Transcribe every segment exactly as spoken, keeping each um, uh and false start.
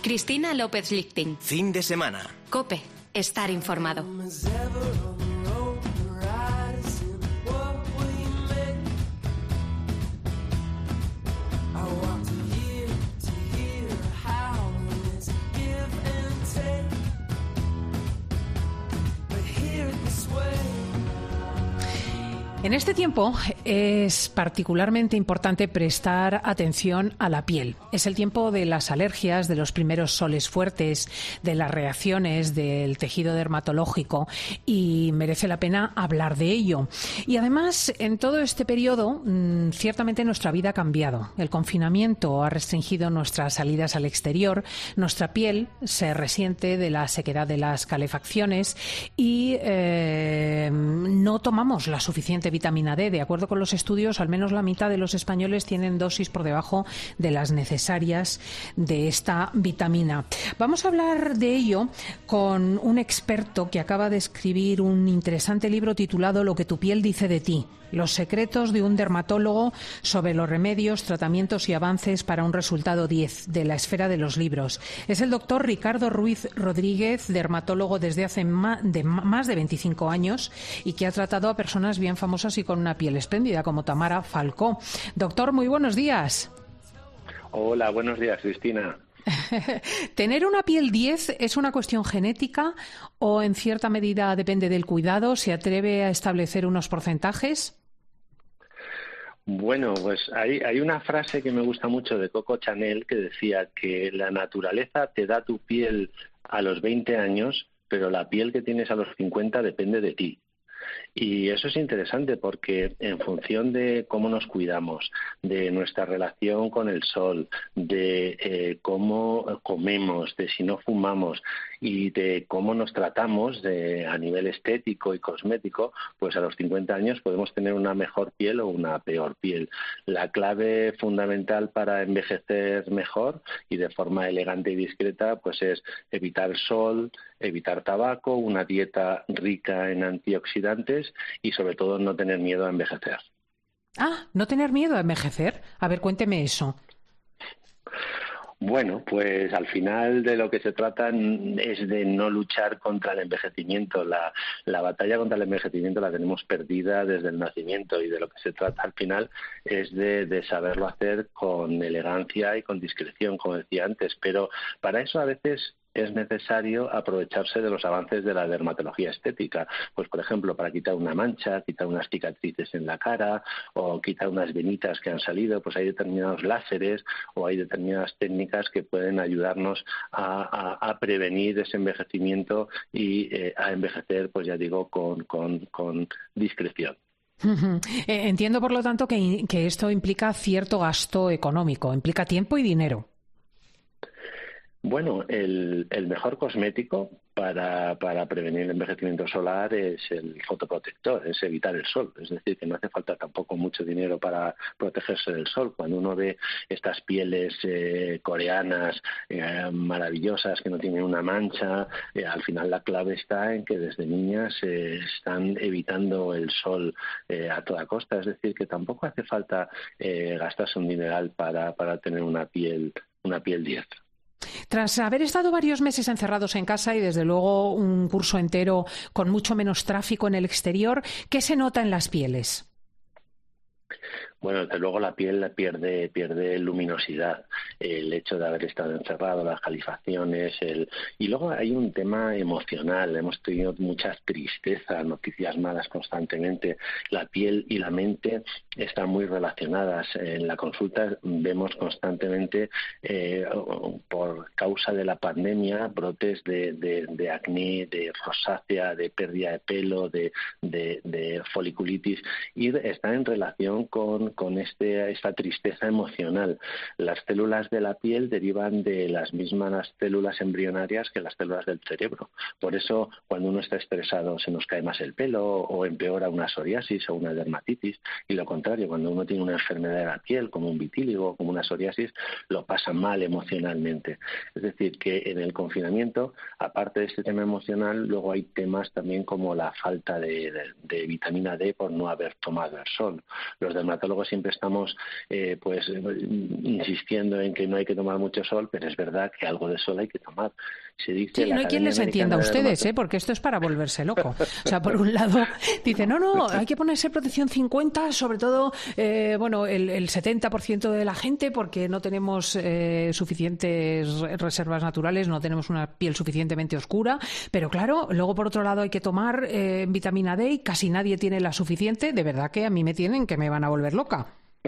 Cristina López Lichting. Fin de semana. COPE. Estar informado. En este tiempo es particularmente importante prestar atención a la piel. Es el tiempo de las alergias, de los primeros soles fuertes, de las reacciones del tejido dermatológico y merece la pena hablar de ello. Y además, en todo este periodo, mmm, ciertamente nuestra vida ha cambiado. El confinamiento ha restringido nuestras salidas al exterior, nuestra piel se resiente de la sequedad de las calefacciones y eh, no tomamos la suficiente vitamina D. De acuerdo con los estudios, al menos la mitad de los españoles tienen dosis por debajo de las necesarias de esta vitamina. Vamos a hablar de ello con un experto que acaba de escribir un interesante libro titulado Lo que tu piel dice de ti. Los secretos de un dermatólogo sobre los remedios, tratamientos y avances para un resultado diez de la esfera de los libros. Es el doctor Ricardo Ruiz Rodríguez, dermatólogo desde hace más de, más de veinticinco años y que ha tratado a personas bien famosas y con una piel espléndida como Tamara Falcó. Doctor, muy buenos días. Hola, buenos días, Cristina. ¿Tener una piel diez es una cuestión genética o en cierta medida depende del cuidado? ¿Se atreve a establecer unos porcentajes? Bueno, pues hay, hay una frase que me gusta mucho de Coco Chanel que decía que la naturaleza te da tu piel a los veinte años, pero la piel que tienes a los cincuenta depende de ti. Y eso es interesante porque en función de cómo nos cuidamos, de nuestra relación con el sol, de eh, cómo comemos, de si no fumamos y de cómo nos tratamos de, a nivel estético y cosmético, pues a los cincuenta años podemos tener una mejor piel o una peor piel. La clave fundamental para envejecer mejor y de forma elegante y discreta pues es evitar sol, evitar tabaco, una dieta rica en antioxidantes y sobre todo no tener miedo a envejecer. Ah, no tener miedo a envejecer. A ver, cuénteme eso. Bueno, pues al final de lo que se trata es de no luchar contra el envejecimiento. La, la batalla contra el envejecimiento la tenemos perdida desde el nacimiento y de lo que se trata al final es de, de saberlo hacer con elegancia y con discreción, como decía antes. Pero para eso a veces es necesario aprovecharse de los avances de la dermatología estética. Pues, por ejemplo, para quitar una mancha, quitar unas cicatrices en la cara o quitar unas venitas que han salido, pues hay determinados láseres o hay determinadas técnicas que pueden ayudarnos a, a, a prevenir ese envejecimiento y eh, a envejecer, pues ya digo, con, con, con discreción. Entiendo, por lo tanto, que, que esto implica cierto gasto económico, implica tiempo y dinero. Bueno, el, el mejor cosmético para, para prevenir el envejecimiento solar es el fotoprotector, es evitar el sol. Es decir, que no hace falta tampoco mucho dinero para protegerse del sol. Cuando uno ve estas pieles eh, coreanas eh, maravillosas que no tienen una mancha, eh, al final la clave está en que desde niñas eh, están evitando el sol eh, a toda costa. Es decir, que tampoco hace falta eh, gastarse un dineral para, para tener una piel, una piel diez. Tras haber estado varios meses encerrados en casa y desde luego un curso entero con mucho menos tráfico en el exterior, ¿qué se nota en las pieles? Bueno, desde luego la piel pierde pierde luminosidad, el hecho de haber estado encerrado, las calefacciones, el... y luego hay un tema emocional, hemos tenido mucha tristeza, noticias malas constantemente, la piel y la mente están muy relacionadas. En la consulta vemos constantemente, eh, por causa de la pandemia, brotes de, de, de acné, de rosácea, de pérdida de pelo, de, de, de foliculitis, y están en relación con con este, esta tristeza emocional. Las células de la piel derivan de las mismas células embrionarias que las células del cerebro. Por eso, cuando uno está estresado, se nos cae más el pelo o empeora una psoriasis o una dermatitis. Y lo contrario, cuando uno tiene una enfermedad de la piel, como un vitíligo o como una psoriasis, lo pasa mal emocionalmente. Es decir, que en el confinamiento, aparte de este tema emocional, luego hay temas también como la falta de, de, de vitamina D por no haber tomado el sol. Los dermatólogos dermatólogos siempre estamos eh, pues insistiendo en que no hay que tomar mucho sol, pero es verdad que algo de sol hay que tomar. Se dice Sí, la no hay quien les entienda a ustedes, ¿eh? Porque esto es para volverse loco. O sea, por un lado, dice, no, no, hay que ponerse protección cincuenta, sobre todo, eh, bueno, el, el setenta por ciento de la gente, porque no tenemos eh, suficientes reservas naturales, no tenemos una piel suficientemente oscura. Pero claro, luego por otro lado hay que tomar eh, vitamina D y casi nadie tiene la suficiente. De verdad que a mí me tienen que me van a volver loca.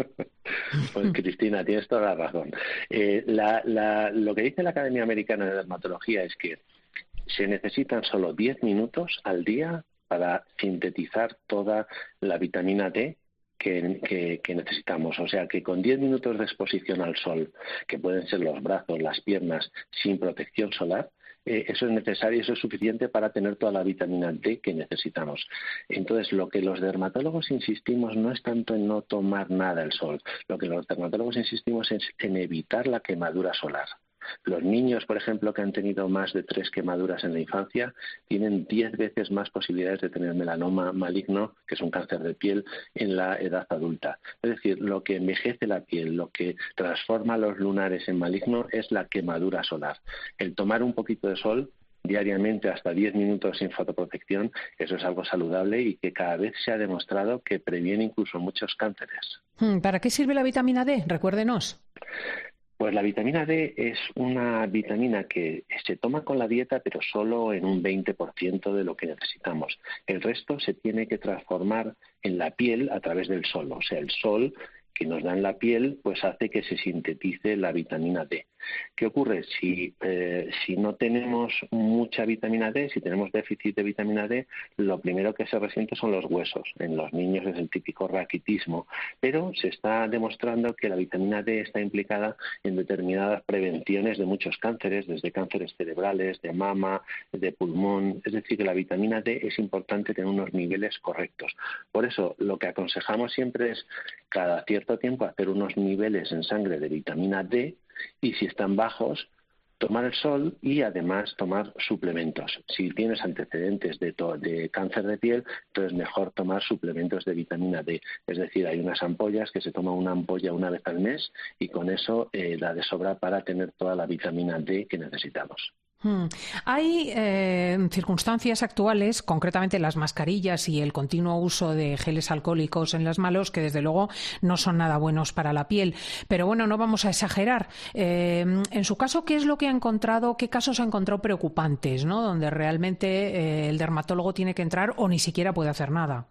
Pues Cristina, tienes toda la razón. Eh, la, la, lo que dice la Academia Americana de Dermatología es que se necesitan solo diez minutos al día para sintetizar toda la vitamina D que, que, que necesitamos. O sea, que con diez minutos de exposición al sol, que pueden ser los brazos, las piernas, sin protección solar, Eh, eso es necesario, eso es suficiente para tener toda la vitamina D que necesitamos. Entonces, lo que los dermatólogos insistimos no es tanto en no tomar nada el sol, lo que los dermatólogos insistimos es en evitar la quemadura solar. Los niños, por ejemplo, que han tenido más de tres quemaduras en la infancia, tienen diez veces más posibilidades de tener melanoma maligno, que es un cáncer de piel, en la edad adulta. Es decir, lo que envejece la piel, lo que transforma los lunares en maligno es la quemadura solar. El tomar un poquito de sol diariamente hasta diez minutos sin fotoprotección, eso es algo saludable y que cada vez se ha demostrado que previene incluso muchos cánceres. ¿Para qué sirve la vitamina D? Recuérdenos. Pues la vitamina D es una vitamina que se toma con la dieta, pero solo en un veinte por ciento de lo que necesitamos. El resto se tiene que transformar en la piel a través del sol. O sea, el sol que nos da en la piel pues hace que se sintetice la vitamina D. ¿Qué ocurre? Si, eh, si no tenemos mucha vitamina D, si tenemos déficit de vitamina D, lo primero que se resiente son los huesos. En los niños es el típico raquitismo, pero se está demostrando que la vitamina D está implicada en determinadas prevenciones de muchos cánceres, desde cánceres cerebrales, de mama, de pulmón. Es decir, que la vitamina D es importante tener unos niveles correctos. Por eso, lo que aconsejamos siempre es cada cierto tiempo hacer unos niveles en sangre de vitamina D y si están bajos, tomar el sol y además tomar suplementos. Si tienes antecedentes de, to- de cáncer de piel, entonces mejor tomar suplementos de vitamina D. Es decir, hay unas ampollas que se toma una ampolla una vez al mes y con eso eh, da de sobra para tener toda la vitamina D que necesitamos. Hmm. Hay eh, circunstancias actuales, concretamente las mascarillas y el continuo uso de geles alcohólicos en las manos, que desde luego no son nada buenos para la piel. Pero bueno, no vamos a exagerar. Eh, en su caso, ¿qué es lo que ha encontrado, qué casos ha encontrado preocupantes, ¿no? Donde realmente eh, el dermatólogo tiene que entrar o ni siquiera puede hacer nada?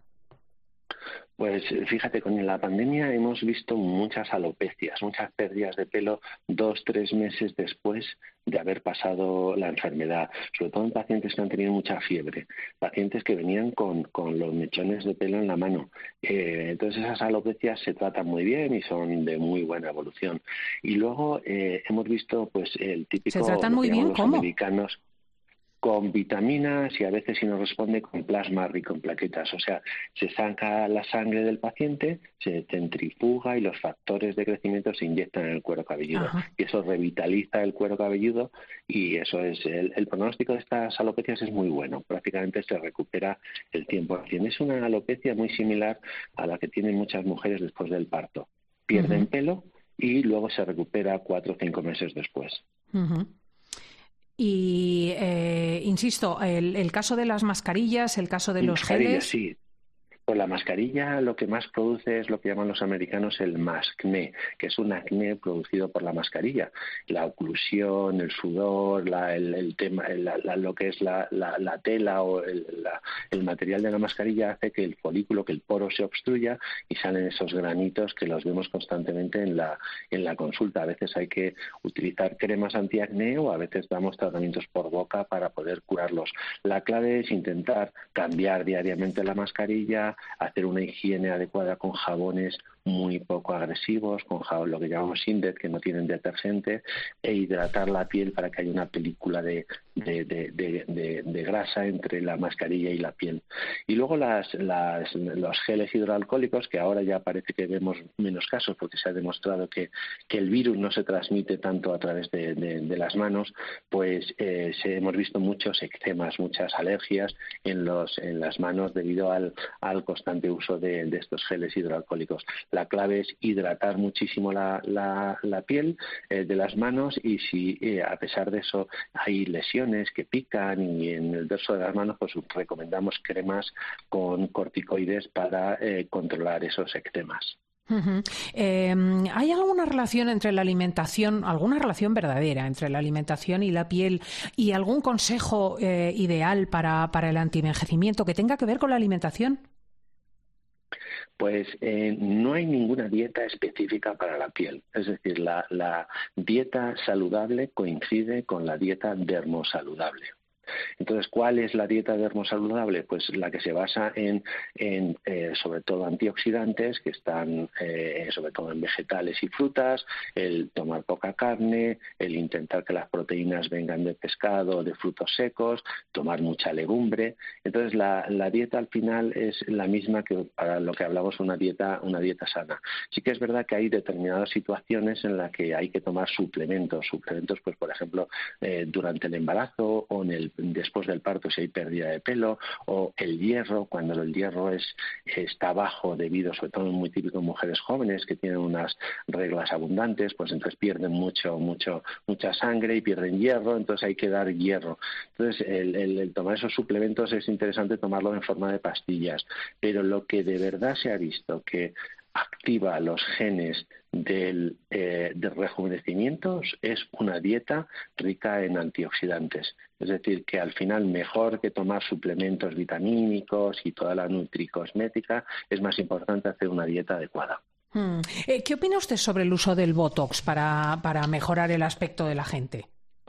Pues fíjate, con la pandemia hemos visto muchas alopecias, muchas pérdidas de pelo dos, tres meses después de haber pasado la enfermedad, sobre todo en pacientes que han tenido mucha fiebre, pacientes que venían con, con los mechones de pelo en la mano. Eh, entonces esas alopecias se tratan muy bien y son de muy buena evolución. Y luego eh, hemos visto pues el típico, ¿Se tratan lo muy que llaman bien? los ¿Cómo? americanos, con vitaminas y a veces si no responde con plasma rico en plaquetas. O sea, se saca la sangre del paciente, se centrifuga y los factores de crecimiento se inyectan en el cuero cabelludo. Ajá. Y eso revitaliza el cuero cabelludo y eso es el, el pronóstico de estas alopecias es muy bueno. Prácticamente se recupera el cien por ciento. Es una alopecia muy similar a la que tienen muchas mujeres después del parto. Pierden Uh-huh. pelo y luego se recupera cuatro o cinco meses después. Uh-huh. Y, eh, insisto, el, el caso de las mascarillas, el caso de los Mascarilla, geles... sí. Pues la mascarilla lo que más produce es lo que llaman los americanos el mascné, que es un acné producido por la mascarilla. La oclusión, el sudor, la, el, el tema, la, la, lo que es la, la, la tela o el, la, el material de la mascarilla hace que el folículo, que el poro se obstruya y salen esos granitos que los vemos constantemente en la, en la consulta. A veces hay que utilizar cremas antiacné o a veces damos tratamientos por boca para poder curarlos. La clave es intentar cambiar diariamente la mascarilla, hacer una higiene adecuada con jabones muy poco agresivos, con jabón, lo que llamamos Indet, que no tienen detergente, e hidratar la piel para que haya una película de, de, de, de, de, de grasa entre la mascarilla y la piel. Y luego las, las, los geles hidroalcohólicos, que ahora ya parece que vemos menos casos porque se ha demostrado que, que el virus no se transmite tanto a través de, de, de las manos, pues eh, se, hemos visto muchos eczemas, muchas alergias en, los, en las manos debido al, al constante uso de, de estos geles hidroalcohólicos. la clave es hidratar muchísimo la, la, la piel eh, de las manos, y si eh, a pesar de eso hay lesiones que pican y en el dorso de las manos, pues recomendamos cremas con corticoides para eh, controlar esos eczemas. Uh-huh. Eh, ¿Hay alguna relación entre la alimentación, alguna relación verdadera entre la alimentación y la piel, y algún consejo eh, ideal para, para el antienvejecimiento que tenga que ver con la alimentación? Pues eh, no hay ninguna dieta específica para la piel. Es decir, la, la dieta saludable coincide con la dieta dermosaludable. Entonces, ¿cuál es la dieta dermosaludable? Pues la que se basa en, en eh, sobre todo antioxidantes, que están eh, sobre todo en vegetales y frutas, el tomar poca carne, el intentar que las proteínas vengan de pescado, de frutos secos, tomar mucha legumbre. Entonces, la, la dieta al final es la misma que para lo que hablamos una dieta, una dieta sana. Sí que es verdad que hay determinadas situaciones en las que hay que tomar suplementos, suplementos, pues por ejemplo, eh, durante el embarazo o en el después del parto si hay pérdida de pelo, o el hierro, cuando el hierro es está bajo debido, sobre todo muy típico en mujeres jóvenes que tienen unas reglas abundantes, pues entonces pierden mucho, mucho, mucha sangre y pierden hierro, entonces hay que dar hierro. Entonces el, el, el tomar esos suplementos es interesante tomarlo en forma de pastillas, pero lo que de verdad se ha visto que activa los genes del, eh, del rejuvenecimiento es una dieta rica en antioxidantes. Es decir, que al final mejor que tomar suplementos vitamínicos y toda la nutricosmética, es más importante hacer una dieta adecuada. Hmm. Eh, ¿Qué opina usted sobre el uso del Botox para, para mejorar el aspecto de la gente?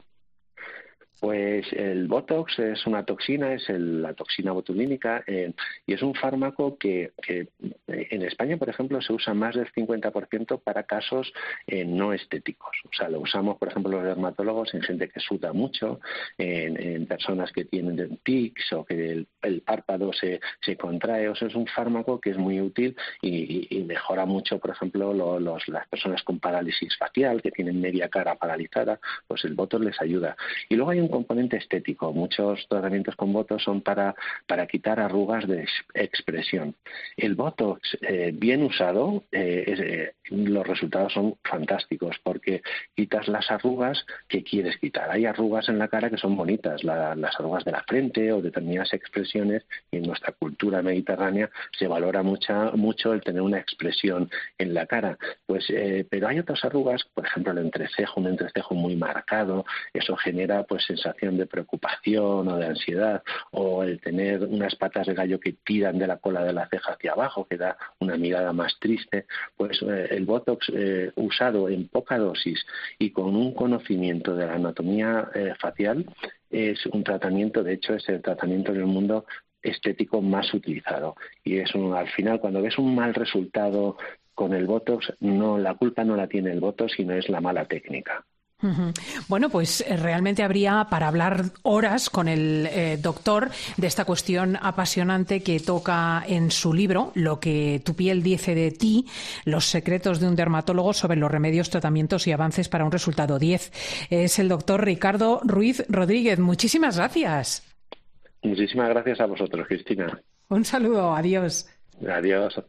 Pues el Botox es una toxina, es el, la toxina botulínica, eh, y es un fármaco que, que en España, por ejemplo, se usa más del cincuenta por ciento para casos eh, no estéticos. O sea, lo usamos, por ejemplo, los dermatólogos en gente que suda mucho, en, en personas que tienen tics o que el, el párpado se, se contrae. O sea, es un fármaco que es muy útil y, y, y mejora mucho, por ejemplo, lo, los, las personas con parálisis facial, que tienen media cara paralizada, pues el Botox les ayuda. Y luego hay un componente estético. Muchos tratamientos con Botox son para, para quitar arrugas de expresión. El Botox, eh, bien usado, eh, es, eh, los resultados son fantásticos porque quitas las arrugas que quieres quitar. Hay arrugas en la cara que son bonitas, la, las arrugas de la frente o determinadas expresiones, y en nuestra cultura mediterránea se valora mucha, mucho el tener una expresión en la cara. Pues, eh, pero hay otras arrugas, por ejemplo el entrecejo, un entrecejo muy marcado, eso genera pues sensación de preocupación o de ansiedad, o el tener unas patas de gallo que tiran de la cola de la ceja hacia abajo, que da una mirada más triste. Pues eh, el Botox eh, usado en poca dosis y con un conocimiento de la anatomía eh, facial es un tratamiento, de hecho es el tratamiento en el mundo estético más utilizado, y es un, al final cuando ves un mal resultado con el Botox, no, la culpa no la tiene el Botox, sino es la mala técnica. Bueno, pues realmente habría para hablar horas con el eh, doctor de esta cuestión apasionante que toca en su libro, Lo que tu piel dice de ti, los secretos de un dermatólogo sobre los remedios, tratamientos y avances para un resultado diez. Es el doctor Ricardo Ruiz Rodríguez. Muchísimas gracias. Muchísimas gracias a vosotros, Cristina. Un saludo, adiós. Adiós.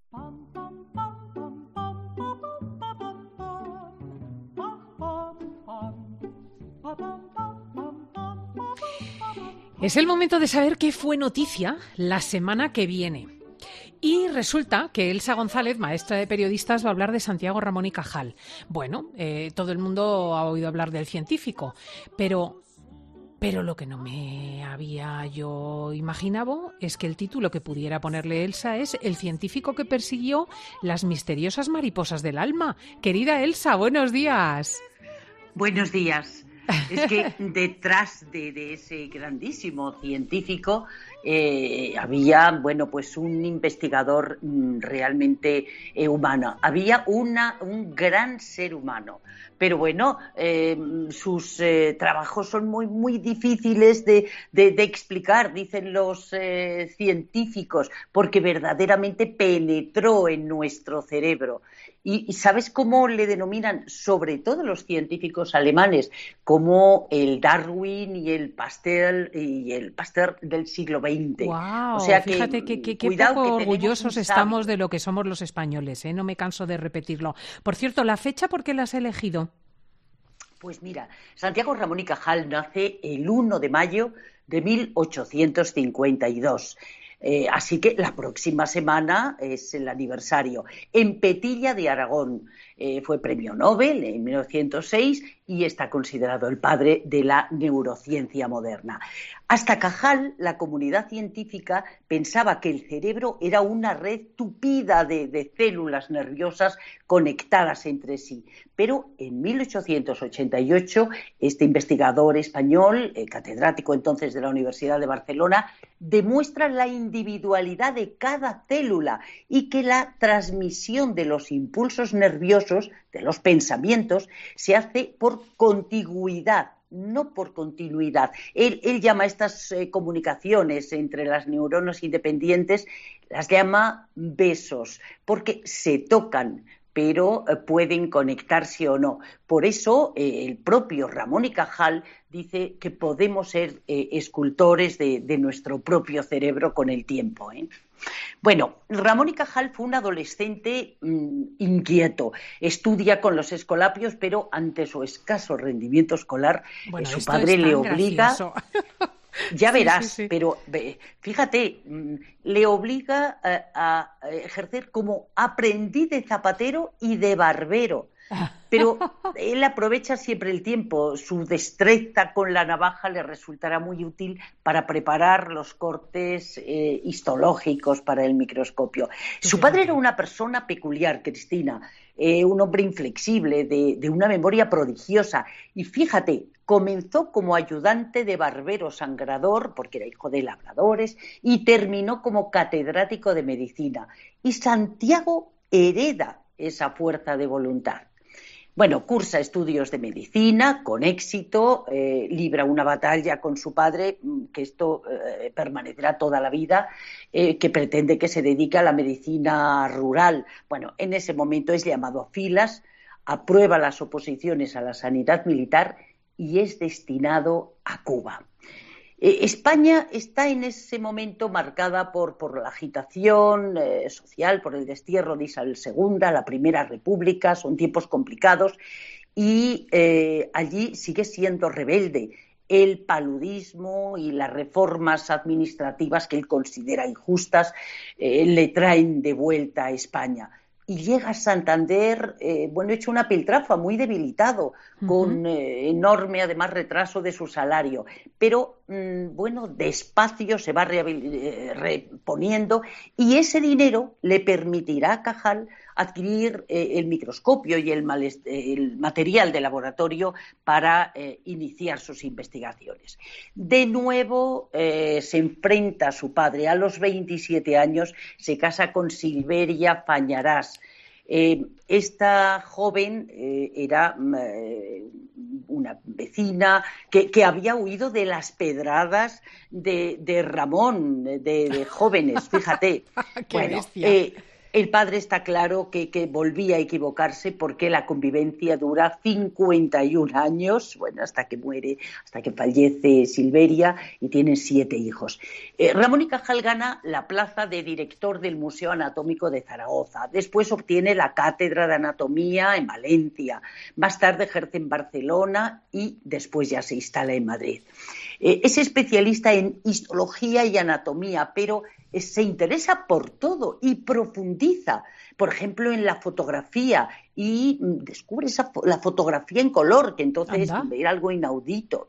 Es el momento de saber qué fue noticia la semana que viene. Y resulta que Elsa González, maestra de periodistas, va a hablar de Santiago Ramón y Cajal. Bueno, eh, todo el mundo ha oído hablar del científico, pero, pero lo que no me había yo imaginado es que el título que pudiera ponerle Elsa es El científico que persiguió las misteriosas mariposas del alma. Querida Elsa, buenos días. Buenos días. Es que detrás de, de ese grandísimo científico eh, había, bueno, pues un investigador realmente eh, humano. Había una, un gran ser humano. Pero bueno, eh, sus eh, trabajos son muy, muy difíciles de, de, de explicar, dicen los eh, científicos, porque verdaderamente penetró en nuestro cerebro. ¿Y, y sabes cómo le denominan, sobre todo los científicos alemanes, como el Darwin y el Pasteur, y el Pasteur del siglo veinte? Wow, O sea fíjate que, que, qué cuidado, poco que tenemos orgullosos un estamos sabio. de lo que somos los españoles, ¿eh? No me canso de repetirlo. Por cierto, ¿la fecha por qué la has elegido? Pues mira, Santiago Ramón y Cajal nace el uno de mayo de mil ochocientos cincuenta y dos. Eh, así que la próxima semana es el aniversario. En Petilla de Aragón, eh, fue premio Nobel en mil novecientos seis y está considerado el padre de la neurociencia moderna. Hasta Cajal, la comunidad científica pensaba que el cerebro era una red tupida de, de células nerviosas conectadas entre sí. Pero en mil ochocientos ochenta y ocho, este investigador español, eh, catedrático entonces de la Universidad de Barcelona, demuestra la individualidad de cada célula y que la transmisión de los impulsos nerviosos, de los pensamientos, se hace por contigüidad, no por continuidad. Él, él llama estas eh, comunicaciones entre las neuronas independientes, las llama besos, porque se tocan, pero eh, pueden conectarse o no. Por eso eh, el propio Ramón y Cajal dice que podemos ser eh, escultores de, de nuestro propio cerebro con el tiempo, ¿eh? Bueno, Ramón y Cajal fue un adolescente mmm, inquieto. Estudia con los escolapios, pero ante su escaso rendimiento escolar, eh, Bueno, su esto padre es le tan obliga. gracioso. Ya Sí, verás, sí, sí. pero fíjate, le obliga a, a ejercer como aprendiz de zapatero y de barbero. Pero él aprovecha siempre el tiempo. Su destreza con la navaja le resultará muy útil para preparar los cortes eh, histológicos para el microscopio. Tú Su padre era fíjate. una persona peculiar, Cristina, eh, un hombre inflexible, de, de una memoria prodigiosa. Y fíjate, comenzó como ayudante de barbero sangrador, porque era hijo de labradores, y terminó como catedrático de medicina. Y Santiago hereda esa fuerza de voluntad. Bueno, cursa estudios de medicina con éxito, eh, libra una batalla con su padre, que esto eh, permanecerá toda la vida, eh, que pretende que se dedique a la medicina rural. Bueno, en ese momento es llamado a filas, aprueba las oposiciones a la sanidad militar y es destinado a Cuba. Eh, España está en ese momento marcada por, por la agitación eh, social, por el destierro de Isabel segunda, la Primera República, son tiempos complicados y eh, allí sigue siendo rebelde. El paludismo y las reformas administrativas que él considera injustas eh, le traen de vuelta a España. Y llega a Santander, eh, bueno, hecho una piltrafa, muy debilitado, Uh-huh. con eh, enorme, además, retraso de su salario. Pero, mmm, bueno, despacio se va eh, reponiendo y ese dinero le permitirá a Cajal adquirir eh, el microscopio y el, mal, el material de laboratorio para eh, iniciar sus investigaciones. De nuevo eh, se enfrenta a su padre. A los veintisiete años se casa con Silveria Fañarás. Eh, esta joven eh, era eh, una vecina que, que había huido de las pedradas de, de Ramón, de, de jóvenes, fíjate. ¡Qué bueno, bestia! Eh, el padre está claro que, que volvía a equivocarse porque la convivencia dura cincuenta y un años, bueno, hasta que muere, hasta que fallece Silveria y tienen siete hijos. Eh, Ramón y Cajal gana la plaza de director del Museo Anatómico de Zaragoza. Después obtiene la cátedra de anatomía en Valencia. Más tarde ejerce en Barcelona y después ya se instala en Madrid. Eh, es especialista en histología y anatomía, pero se interesa por todo y profundiza, por ejemplo, en la fotografía y descubre esa, la fotografía en color, que entonces Anda. era algo inaudito.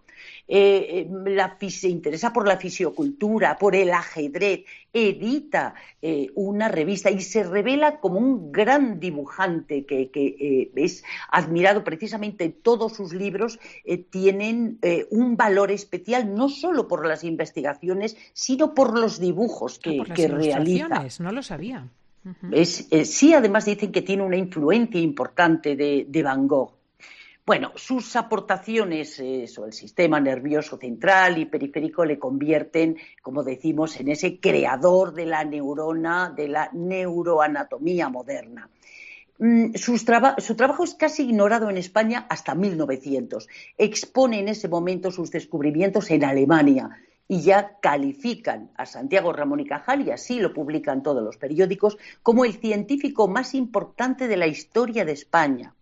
Eh, la, se interesa por la fisiocultura, por el ajedrez, edita eh, una revista y se revela como un gran dibujante que, que eh, es admirado. Precisamente todos sus libros eh, tienen eh, un valor especial, no solo por las investigaciones, sino por los dibujos que, Ah, por las que realiza. ilustraciones, no lo sabía. Uh-huh. Es, eh, sí, además dicen que tiene una influencia importante de, de Van Gogh. Bueno, sus aportaciones eh, sobre el sistema nervioso central y periférico le convierten, como decimos, en ese creador de la neurona, de la neuroanatomía moderna. Sus traba- su trabajo es casi ignorado en España hasta mil novecientos. Expone en ese momento sus descubrimientos en Alemania y ya califican a Santiago Ramón y Cajal, y así lo publican todos los periódicos, como el científico más importante de la historia de España.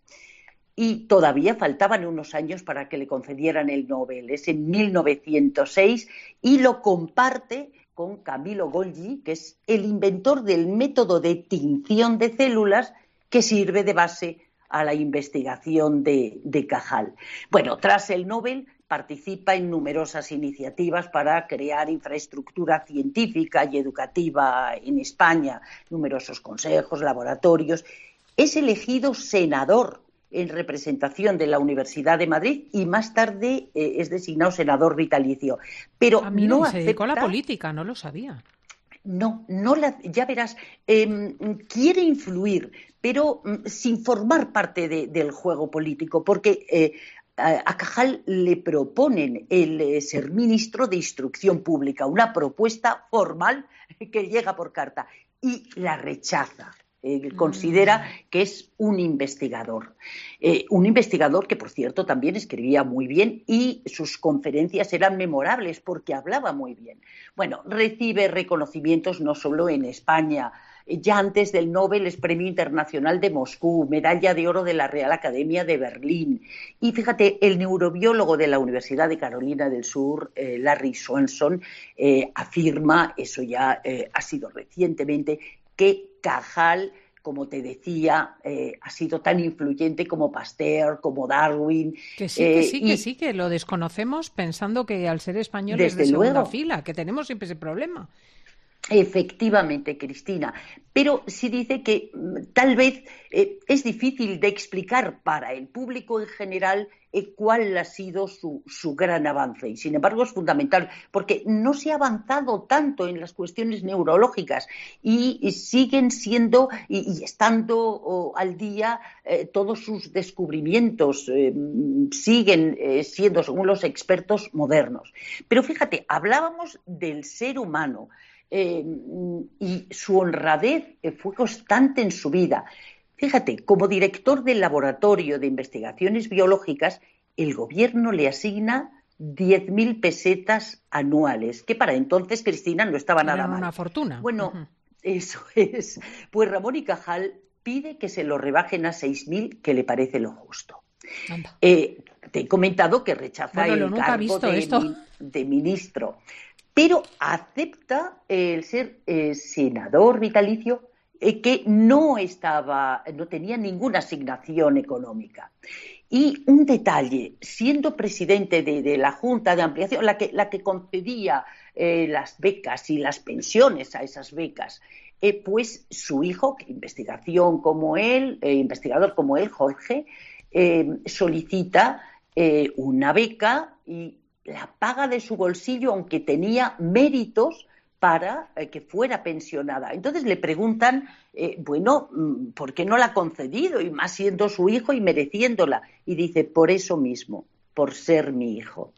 Y todavía faltaban unos años para que le concedieran el Nobel. Es en mil novecientos seis y lo comparte con Camillo Golgi, que es el inventor del método de tinción de células que sirve de base a la investigación de, de Cajal. Bueno, tras el Nobel participa en numerosas iniciativas para crear infraestructura científica y educativa en España, numerosos consejos, laboratorios. Es elegido senador en representación de la Universidad de Madrid y más tarde eh, es designado senador vitalicio. Pero ah, mira, no se dedicó acepta... a la política, no lo sabía. No, no la, ya verás, eh, quiere influir, pero mm, sin formar parte de, del juego político, porque eh, a Cajal le proponen el eh, ser ministro de Instrucción Pública, una propuesta formal que llega por carta, y la rechaza. Eh, considera que es un investigador. Eh, un investigador que, por cierto, también escribía muy bien y sus conferencias eran memorables porque hablaba muy bien. Bueno, recibe reconocimientos no solo en España. Ya antes del Nobel es Premio Internacional de Moscú, Medalla de Oro de la Real Academia de Berlín. Y fíjate, el neurobiólogo de la Universidad de Carolina del Sur, eh, Larry Swanson, eh, afirma, eso ya eh, ha sido recientemente, que Cajal, como te decía, eh, ha sido tan influyente como Pasteur, como Darwin. Que sí, que sí, eh, que y, sí, que lo desconocemos pensando que al ser españoles de luego, segunda fila, que tenemos siempre ese problema. Efectivamente, Cristina, pero sí dice que tal vez eh, es difícil de explicar para el público en general eh, cuál ha sido su, su gran avance, y sin embargo es fundamental porque no se ha avanzado tanto en las cuestiones neurológicas y, y siguen siendo y, y estando oh, al día eh, todos sus descubrimientos eh, siguen eh, siendo, según los expertos, modernos. Pero fíjate, hablábamos del ser humano. Eh, y su honradez eh, fue constante en su vida. Fíjate, como director del Laboratorio de Investigaciones Biológicas, el gobierno le asigna diez mil pesetas anuales, que para entonces, Cristina, no estaba Era nada mal. una fortuna. Bueno, uh-huh. Eso es. Pues Ramón y Cajal pide que se lo rebajen a seis mil, que le parece lo justo. Eh, te he comentado que rechaza bueno, el cargo de, mi, de ministro. Pero acepta el ser eh, senador vitalicio eh, que no estaba, no tenía ninguna asignación económica. Y un detalle, siendo presidente de, de la Junta de Ampliación, la que, la que concedía eh, las becas y las pensiones a esas becas, eh, pues su hijo, que investigación como él, eh, investigador como él, Jorge, eh, solicita eh, una beca y la paga de su bolsillo, aunque tenía méritos para eh, que fuera pensionada. Entonces le preguntan, eh, bueno, ¿por qué no la ha concedido? Y más siendo su hijo y mereciéndola. Y dice, por eso mismo, por ser mi hijo.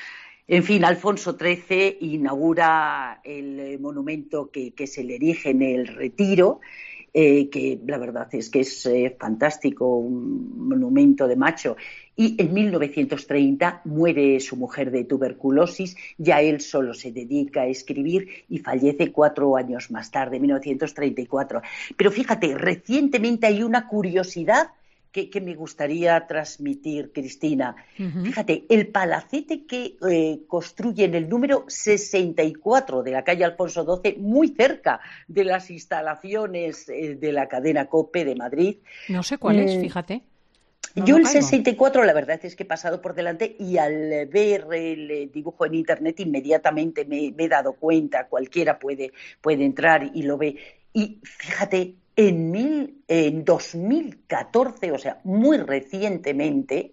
En fin, Alfonso trece inaugura el monumento que, que se le erige en el Retiro, eh, que la verdad es que es eh, fantástico, un monumento de macho. Y en mil novecientos treinta muere su mujer de tuberculosis, ya él solo se dedica a escribir y fallece cuatro años más tarde, en mil novecientos treinta y cuatro. Pero fíjate, recientemente hay una curiosidad que, que me gustaría transmitir, Cristina. Uh-huh. Fíjate, el palacete que eh, construye en el número sesenta y cuatro de la calle Alfonso doce, muy cerca de las instalaciones eh, de la cadena COPE de Madrid. No sé cuál es, fíjate. No, Yo no el caigo. sesenta y cuatro, la verdad es que he pasado por delante y al ver el dibujo en internet inmediatamente me, me he dado cuenta, cualquiera puede, puede entrar y lo ve. Y fíjate, en, mil, en dos mil catorce, o sea, muy recientemente,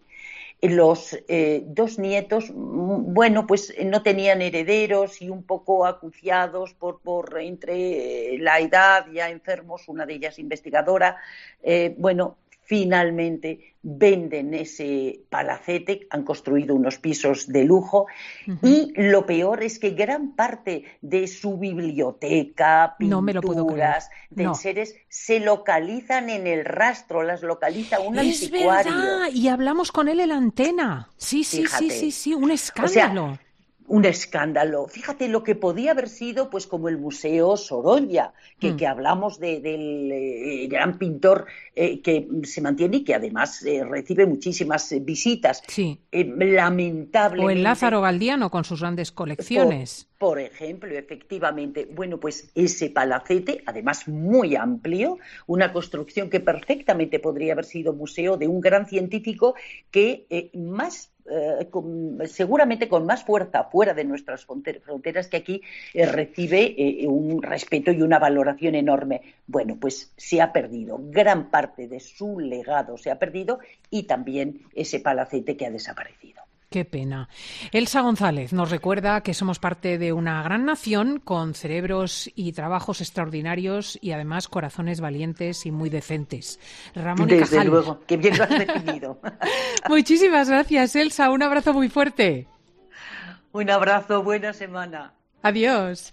los eh, dos nietos, bueno, pues no tenían herederos y un poco acuciados por, por entre la edad, ya enfermos, una de ellas investigadora, eh, bueno, finalmente venden ese palacete, han construido unos pisos de lujo, uh-huh. y lo peor es que gran parte de su biblioteca, pinturas, no me lo puedo creer. de no. enseres, se localizan en el rastro, las localiza un es anticuario. Es verdad, y hablamos con él en la antena. Sí, sí, Fíjate. sí, sí, sí, un escándalo. O sea, un escándalo. Fíjate lo que podía haber sido, pues como el Museo Sorolla, que, mm. que hablamos de, del eh, gran pintor eh, que se mantiene y que además eh, recibe muchísimas eh, visitas. Sí. Eh, lamentablemente. O el Lázaro Galdiano con sus grandes colecciones. Por, por ejemplo, efectivamente. Bueno, pues ese palacete, además muy amplio, una construcción que perfectamente podría haber sido museo de un gran científico que eh, más Eh, con, seguramente con más fuerza fuera de nuestras fronteras que aquí eh, recibe eh, un respeto y una valoración enorme. Bueno, pues se ha perdido, gran parte de su legado se ha perdido y también ese palacete que ha desaparecido. Qué pena. Elsa González nos recuerda que somos parte de una gran nación con cerebros y trabajos extraordinarios y además corazones valientes y muy decentes. Ramón y Desde Cajal. luego, que bien lo has definido. Muchísimas gracias, Elsa. Un abrazo muy fuerte. Un abrazo, buena semana. Adiós.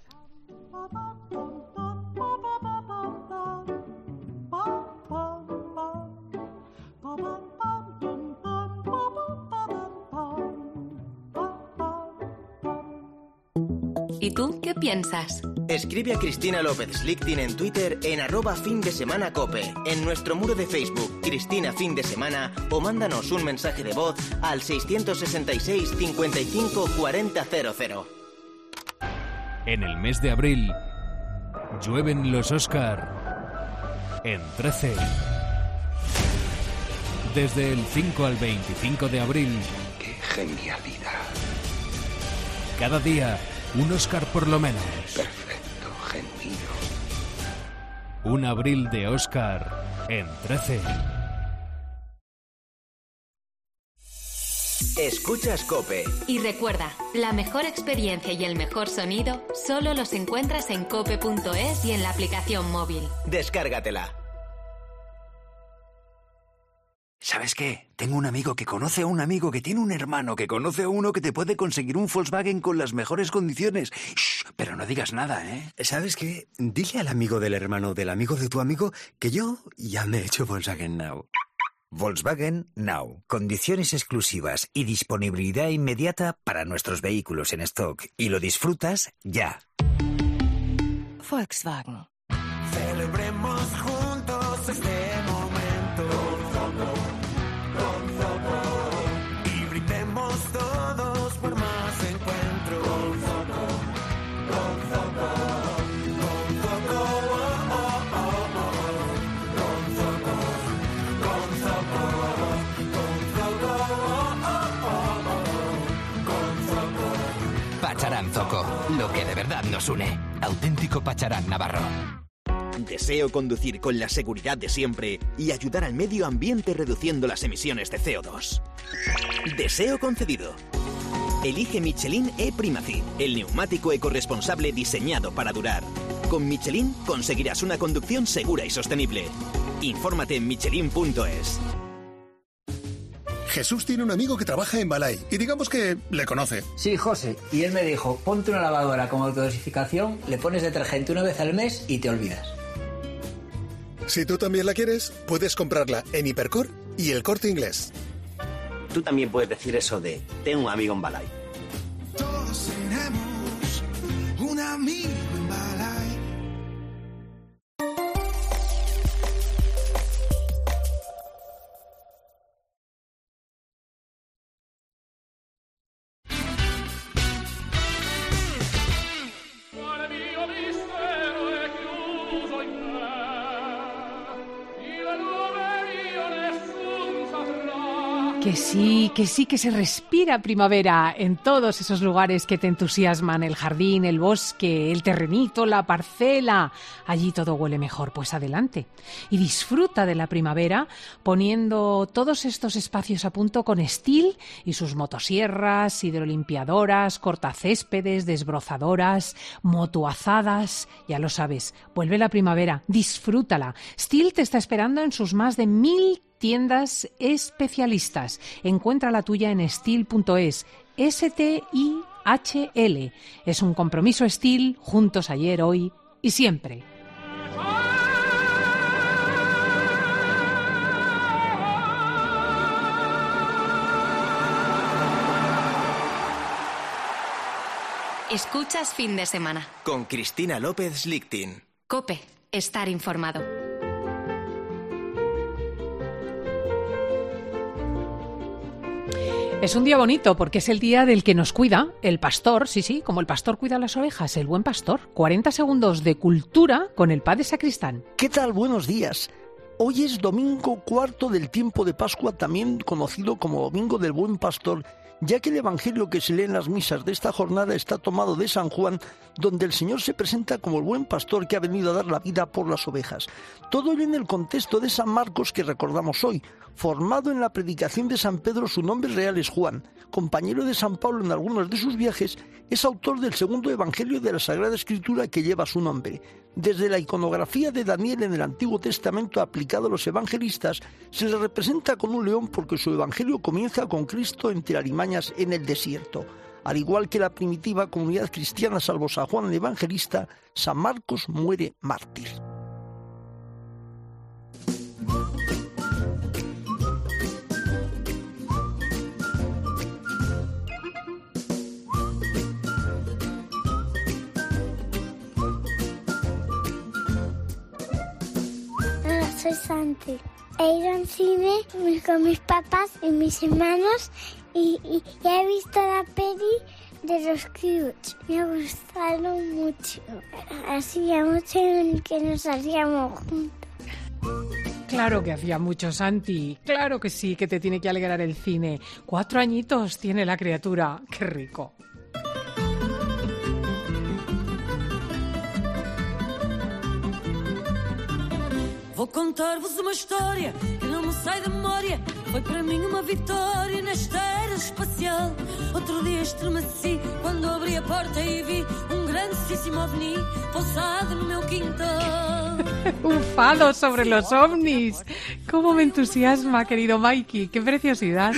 ¿Y tú qué piensas? Escribe a Cristina López Slichting en Twitter en arroba fin de semana cope, en nuestro muro de Facebook Cristina Fin de Semana, o mándanos un mensaje de voz al seiscientos sesenta y seis cincuenta y cinco cuarenta cero cero. En el mes de abril llueven los Oscar en trece. Desde el cinco al veinticinco de abril. ¡Qué genialidad! Cada día un Oscar por lo menos. Perfecto, genio. Un abril de Oscar en trece. Escuchas COPE. Y recuerda, la mejor experiencia y el mejor sonido solo los encuentras en cope punto es y en la aplicación móvil. Descárgatela. ¿Sabes qué? Tengo un amigo que conoce a un amigo que tiene un hermano que conoce a uno que te puede conseguir un Volkswagen con las mejores condiciones. Shh, pero no digas nada, ¿eh? ¿Sabes qué? Dile al amigo del hermano del amigo de tu amigo que yo ya me he hecho Volkswagen Now. Volkswagen Now. Condiciones exclusivas y disponibilidad inmediata para nuestros vehículos en stock. Y lo disfrutas ya. Volkswagen. Celebremos juntos este momento. Con Zoco. Y brindemos todos por más encuentros. Con Zoco. Con Zoco. Con Zoco. Oh, oh, oh, oh. Con Zoco. Con Zoco. Con Zoco. Oh, oh, oh, oh. Con Zoco. Pacharán Zoco. Lo que de verdad nos une. Auténtico Pacharán Navarro. Deseo conducir con la seguridad de siempre y ayudar al medio ambiente reduciendo las emisiones de C O dos. Deseo concedido. Elige Michelin E-Primacid, el neumático ecorresponsable diseñado para durar. Con Michelin conseguirás una conducción segura y sostenible. Infórmate en michelin punto es. Jesús tiene un amigo que trabaja en Balay y digamos que le conoce. Sí, José. Y él me dijo, ponte una lavadora con autodosificación, le pones detergente una vez al mes y te olvidas. Si tú también la quieres, puedes comprarla en Hipercor y El Corte Inglés. Tú también puedes decir eso de, tengo un amigo en Balay. Todos tenemos un amigo en Balay. Que sí, que sí, que se respira primavera en todos esos lugares que te entusiasman, el jardín, el bosque, el terrenito, la parcela. Allí todo huele mejor, pues adelante. Y disfruta de la primavera poniendo todos estos espacios a punto con Stihl y sus motosierras, hidrolimpiadoras, cortacéspedes, desbrozadoras, motoazadas. Ya lo sabes, vuelve la primavera, disfrútala. Stihl te está esperando en sus más de mil tiendas especialistas. Encuentra la tuya en Stihl punto es. S T I H L. Es un compromiso Stihl, juntos ayer, hoy y siempre. Escuchas Fin de Semana. Con Cristina López Lichtin. COPE. Estar informado. Es un día bonito porque es el día del que nos cuida, el pastor, sí, sí, como el pastor cuida las ovejas, el buen pastor. cuarenta segundos de cultura con el padre Sacristán. ¿Qué tal? Buenos días. Hoy es domingo cuarto del tiempo de Pascua, también conocido como Domingo del Buen Pastor, ya que el evangelio que se lee en las misas de esta jornada está tomado de San Juan, donde el Señor se presenta como el buen pastor que ha venido a dar la vida por las ovejas. Todo ello en el contexto de San Marcos que recordamos hoy. Formado en la predicación de San Pedro, su nombre real es Juan. Compañero de San Pablo en algunos de sus viajes, es autor del segundo evangelio de la Sagrada Escritura que lleva su nombre. Desde la iconografía de Daniel en el Antiguo Testamento aplicado a los evangelistas, se le representa con un león porque su evangelio comienza con Cristo entre alimañas en el desierto. Al igual que la primitiva comunidad cristiana salvo San Juan el Evangelista, San Marcos muere mártir. Soy Santi. He ido al cine con mis papás y mis hermanos y, y, y he visto la peli de los Croods. Me ha gustado mucho. Hacía mucho que nos hacíamos juntos. Claro que hacía mucho, Santi. Claro que sí, que te tiene que alegrar el cine. Cuatro añitos tiene la criatura. ¡Qué rico! Vou contar-vos uma história que não me sai da memória. Foi para mim uma vitória nesta era espacial. Outro dia estremeci quando abri a porta e vi um grandíssimo ovni pousado no meu quintal. Un fado sobre los ovnis. ¿Cómo me entusiasma, querido Mikey? ¡Qué preciosidad!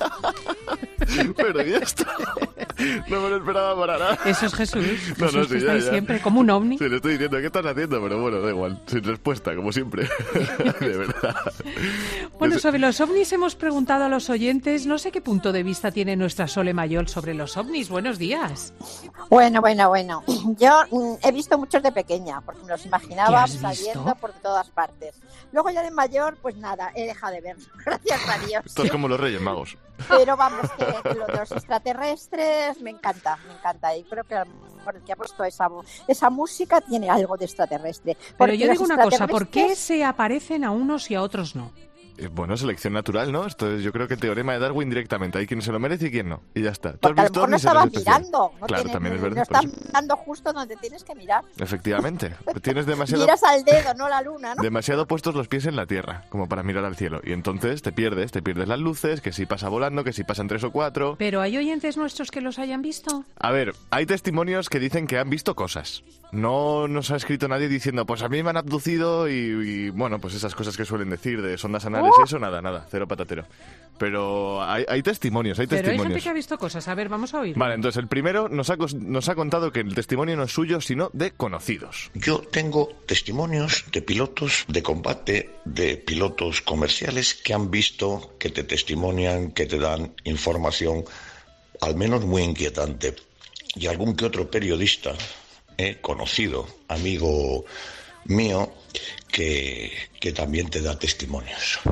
Pero ya está. No me lo esperaba para nada. Eso es Jesús. No, Jesús no, sí, que está ya, ahí ya. siempre, como un ovni. Sí, le estoy diciendo, ¿qué estás haciendo? Pero bueno, da igual, sin respuesta, como siempre. De verdad. Bueno, sobre los ovnis hemos preguntado a los oyentes, no sé qué punto de vista tiene nuestra Sole Mayol sobre los ovnis. Buenos días. Bueno, bueno, bueno. Yo mm, he visto muchos de pequeña, porque me los imaginaba ¿Qué has visto? saliendo por todas partes. Luego ya de mayor, pues nada, he dejado de ver. Gracias a Dios. Esto es como los Reyes Magos. Pero vamos, que, que lo de los extraterrestres me encanta, me encanta. Y creo que por el que ha puesto esa, esa música tiene algo de extraterrestre. Pero Porque yo los digo una cosa, ¿por qué extraterrestres- se aparecen a unos y a otros no? Eh, Bueno, selección natural, ¿no? Esto es, yo creo que el teorema de Darwin directamente. Hay quien se lo merece y quien no. Y ya está. ¿Tú has Porque a lo visto mejor no ovnis? Eres estabas especial. mirando. No Claro, tienes- también es no verdad. por estás eso. mirando justo donde tienes que mirar. Efectivamente. Tienes demasiado... Miras al dedo, no la luna, ¿no? Demasiado puestos los pies en la tierra, como para mirar al cielo. Y entonces te pierdes, te pierdes las luces, que si pasa volando, que si pasan tres o cuatro. ¿Pero hay oyentes nuestros que los hayan visto? A ver, hay testimonios que dicen que han visto cosas. No nos ha escrito nadie diciendo, pues a mí me han abducido y, y, bueno, pues esas cosas que suelen decir de sondas anales y eso, nada, nada, cero patatero. Pero hay, hay testimonios, hay Pero hay testimonios. gente que ha visto cosas. A ver, vamos a oír. Vale, entonces el primero nos ha, cos- nos ha contado que el testimonio no es suyo, sino de conocidos. Yo tengo testimonios de pilotos de combate, de pilotos comerciales que han visto, que te testimonian, que te dan información, al menos muy inquietante. Y algún que otro periodista eh, conocido, amigo mío, que, que también te da testimonios.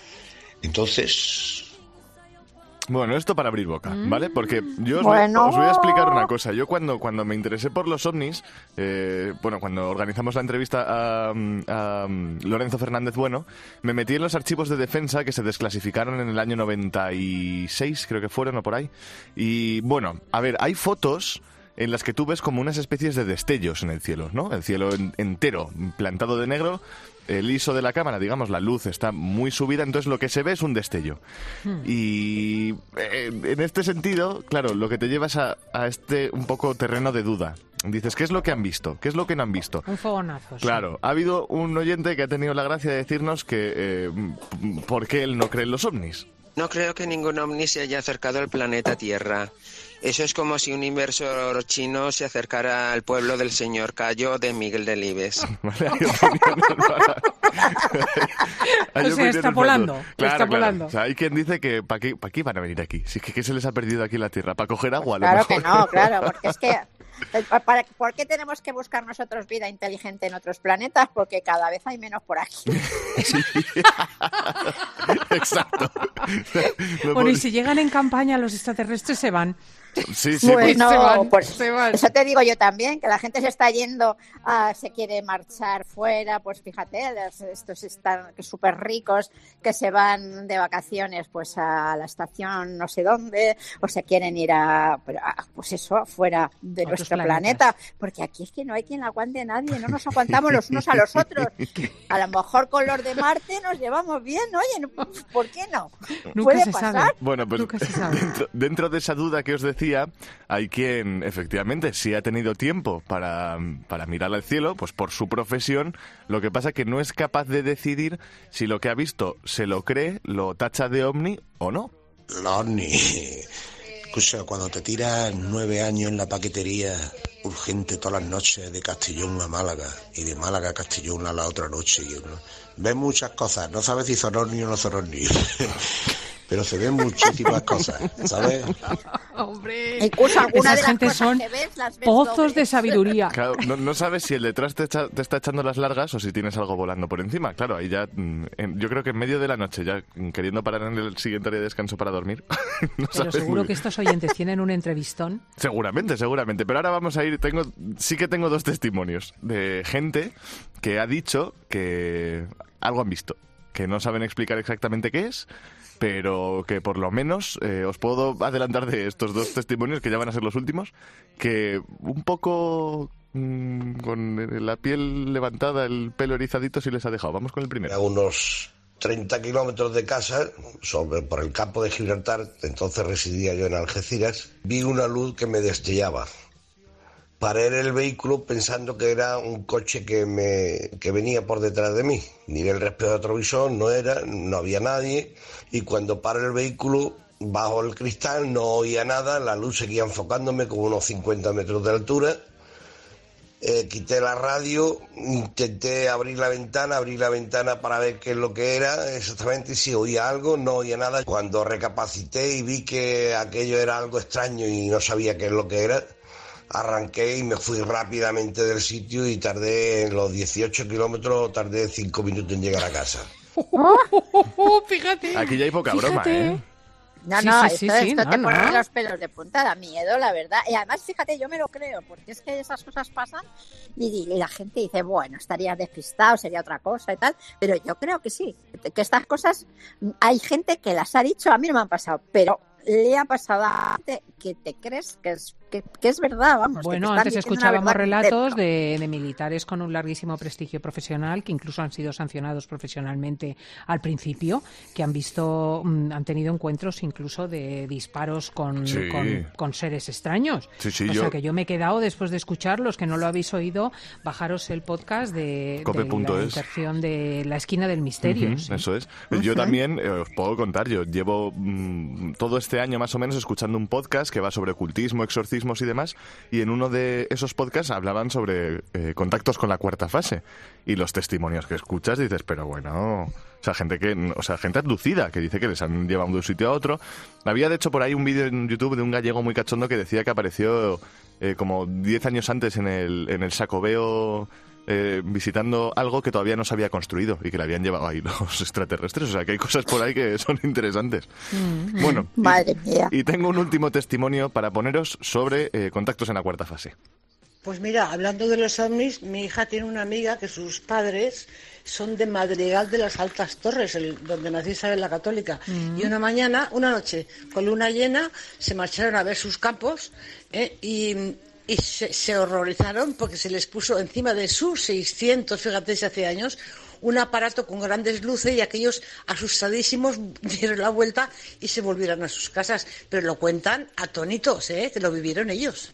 Entonces... Bueno, esto para abrir boca, ¿vale? Porque yo os, Bueno. voy, os voy a explicar una cosa. Yo cuando, cuando me interesé por los ovnis, eh, bueno, cuando organizamos la entrevista a, a Lorenzo Fernández Bueno, me metí en los archivos de defensa que se desclasificaron en el año noventa y seis, creo que fueron, o por ahí. Y bueno, a ver, hay fotos en las que tú ves como unas especies de destellos en el cielo, ¿no? El cielo en- entero, plantado de negro, el I S O de la cámara, digamos, la luz está muy subida, entonces lo que se ve es un destello. Y eh, en este sentido, claro, lo que te lleva es a, a este un poco terreno de duda. dices, ¿qué es lo que han visto? ¿Qué es lo que no han visto? Un fogonazo. Claro, sí. ha habido un oyente que ha tenido la gracia de decirnos que eh, ¿por qué él no cree en los ovnis? No creo que ningún ovni se haya acercado al planeta Tierra. Eso es como si un inversor chino se acercara al pueblo del señor Cayo de Miguel Delibes. Vale, hay opiniones o sea, extrapolando. Claro, claro. extrapolando. O sea, hay quien dice que ¿para qué, pa qué van a venir aquí? Si es que ¿qué se les ha perdido aquí en la Tierra? ¿Para coger agua? Claro a lo que mejor. no, claro, porque es que... ¿Para, ¿Por qué tenemos que buscar nosotros vida inteligente en otros planetas? Porque cada vez hay menos por aquí. Sí. Exacto. No bueno, por... y si llegan en campaña los extraterrestres se van. Sí, sí. Bueno, se van, pues, se van. Eso te digo yo también, que la gente se está yendo, a, se quiere marchar fuera, pues fíjate, los, estos están súper ricos que se van de vacaciones pues a la estación no sé dónde, o se quieren ir a, a pues eso, fuera de Otros nuestro planetas. planeta, porque aquí es que no hay quien aguante a nadie, no nos aguantamos los unos a los otros. A lo mejor con los de Marte nos llevamos bien, oye, ¿por qué no? Nunca ¿Puede se pasar? sabe. Bueno, pues Nunca se sabe. dentro, dentro de esa duda que os decía, hay quien efectivamente sí ha tenido tiempo para, para mirar al cielo, pues por su profesión, lo que pasa que no es capaz de decidir si lo que ha visto se lo cree, lo tacha de ovni o no. Los ovni. Escucha, cuando te tiras nueve años en la paquetería urgente todas las noches de Castellón a Málaga y de Málaga a Castellón a la otra noche, y uno, ves muchas cosas, no sabes si son ovni o no son ovni. Pero se ven muchísimas cosas, ¿sabes? Hombre, incluso alguna esas de las gentes cosas son que ves, las ves pozos dobles. de sabiduría. Claro, no, no sabes si el detrás te, echa, te está echando las largas o si tienes algo volando por encima. Claro, ahí ya, en, yo creo que en medio de la noche, ya queriendo parar en el siguiente área de descanso para dormir. No Pero sabes seguro muy que bien. estos oyentes tienen un entrevistón. Seguramente, seguramente. Pero ahora vamos a ir, tengo, sí que tengo dos testimonios de gente que ha dicho que algo han visto, que no saben explicar exactamente qué es, pero que por lo menos eh, os puedo adelantar de estos dos testimonios, que ya van a ser los últimos, que un poco mmm, con la piel levantada, el pelo erizadito, sí les ha dejado. Vamos con el primero. A unos treinta kilómetros de casa, sobre, por el campo de Gibraltar, entonces residía yo en Algeciras, vi una luz que me destellaba. Paré el vehículo pensando que era un coche que me que venía por detrás de mí. Miré el espejo retrovisor, no era, no había nadie, y cuando paré el vehículo, bajo el cristal, no oía nada, la luz seguía enfocándome como unos cincuenta metros de altura. Eh, quité la radio, intenté abrir la ventana, abrí la ventana para ver qué es lo que era, exactamente si oía algo, no oía nada. Cuando recapacité y vi que aquello era algo extraño y no sabía qué es lo que era, arranqué y me fui rápidamente del sitio y tardé en los dieciocho kilómetros, tardé cinco minutos en llegar a casa. Fíjate. Aquí ya hay poca Fíjate. broma, ¿eh? No, Sí, no, sí, esto, sí, sí, esto no, te no. pone los pelos de punta, da miedo, la verdad. Y además, fíjate, yo me lo creo, porque es que esas cosas pasan y, y la gente dice, bueno, estaría despistado, sería otra cosa y tal, pero yo creo que sí, que estas cosas, hay gente que las ha dicho, a mí no me han pasado, pero le ha pasado a gente que te crees que es, que, que es verdad, vamos. Bueno, que te están antes diciendo una escuchábamos verdad relatos dentro. de, de militares con un larguísimo prestigio profesional que incluso han sido sancionados profesionalmente al principio, que han visto, mm, han tenido encuentros incluso de disparos con, Sí. con, con seres extraños. Sí, sí, o yo- sea que yo me he quedado después de escuchar, los que no lo habéis oído, bajaros el podcast de, Cope de punto la es. inserción de La Esquina del Misterio. Ujú, sí. Eso es. Yo también eh, os puedo contar, yo llevo mm, todo este año más o menos escuchando un podcast que va sobre ocultismo, exorcismos y demás, y en uno de esos podcasts hablaban sobre eh, contactos con la cuarta fase, y los testimonios que escuchas dices, pero bueno, o sea, gente que, o sea, gente abducida que dice que les han llevado de un sitio a otro. Había de hecho por ahí un vídeo en YouTube de un gallego muy cachondo que decía que apareció eh, como diez años antes en el, en el Sacobeo, eh, visitando algo que todavía no se había construido y que le habían llevado ahí los extraterrestres. O sea, que hay cosas por ahí que son interesantes. Mm. Bueno, y- Madre mía. y tengo un último testimonio para poneros sobre eh, contactos en la cuarta fase. Pues mira, hablando de los ovnis, mi hija tiene una amiga que sus padres son de Madrigal de las Altas Torres, el, donde nació Isabel la Católica. Mm. Y una mañana, una noche, con luna llena, se marcharon a ver sus campos ¿eh? y, y se, se horrorizaron porque se les puso encima de sus seiscientos, fíjate, si hace años, un aparato con grandes luces y aquellos asustadísimos dieron la vuelta y se volvieron a sus casas. Pero lo cuentan atónitos, ¿eh? Que lo vivieron ellos.